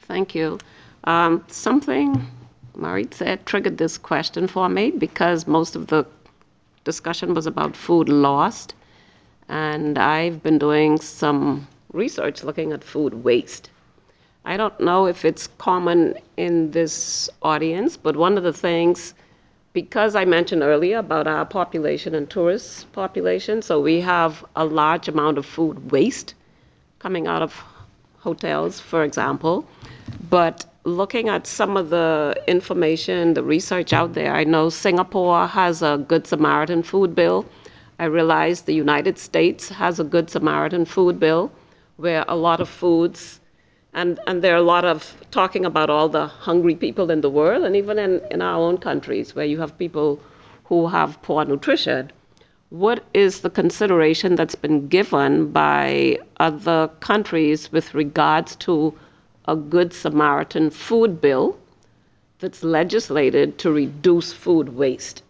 Thank you. Something Marit said triggered this question for me because most of the discussion was about food lost, and I've been doing some research looking at food waste. I don't know if it's common in this audience, but one of the things, because I mentioned earlier about our population and tourist population, so we have a large amount of food waste coming out of hotels, for example. But looking at some of the information, the research out there, I know Singapore has a Good Samaritan food bill. I realize the United States has a Good Samaritan food bill where a lot of foods, and there are a lot of talking about all the hungry people in the world, and even in our own countries where you have people who have poor nutrition. What is the consideration that's been given by other countries with regards to a Good Samaritan food bill that's legislated to reduce food waste?